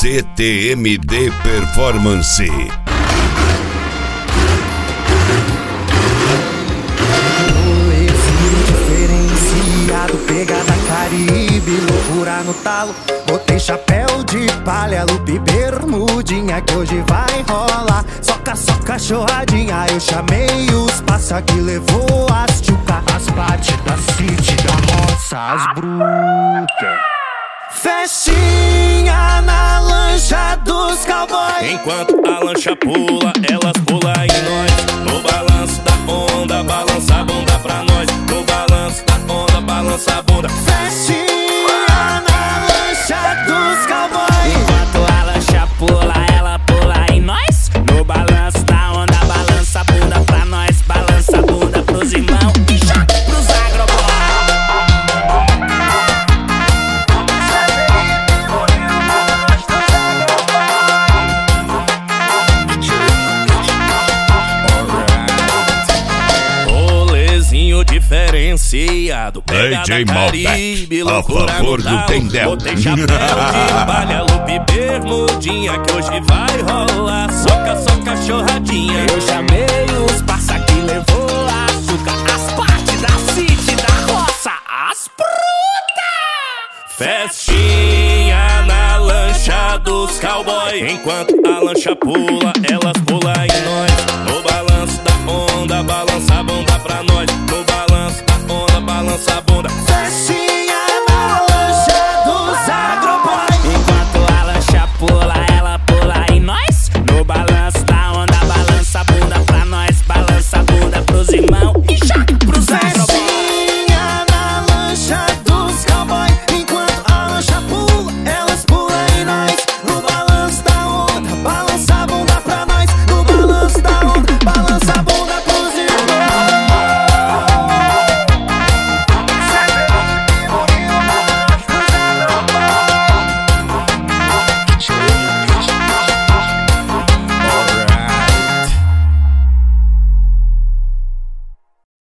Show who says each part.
Speaker 1: CTMD Performance.
Speaker 2: Pegada Caribe, loucura no talo. Botei chapéu de palha, lupe, bermudinha, que hoje vai rolar. Soca, soca, chorradinha. Eu chamei os passa que levou as tchuca, as partes da city, da roça, as brutas. Festinha na lancha dos cowboys.
Speaker 3: Enquanto a lancha pula, elas pulam em nós. No balanço da onda, balança a bunda pra nós. No balanço da onda, balança a bunda.
Speaker 2: Festinha na lancha dos cowboys.
Speaker 4: Enquanto a lancha pula, ela pula em nós. No balanço da onda, balança a bunda pra nós. Balança a bunda pros irmãos e joga pros agroboys.
Speaker 3: Diferenciado, pegada
Speaker 1: DJ
Speaker 3: Caribe,
Speaker 1: Malbec, a favor do Tendel.
Speaker 3: Botei chapéu de palha, lupe, bermudinha, que hoje vai rolar. Soca, soca, chorradinha.
Speaker 4: Eu chamei os passa que levou açúcar, as partes da city, da roça, as brutas.
Speaker 3: Festinha na lancha dos cowboys. Enquanto a lancha pula, elas pulam em nós. No balanço da onda, balança a bunda pra nós.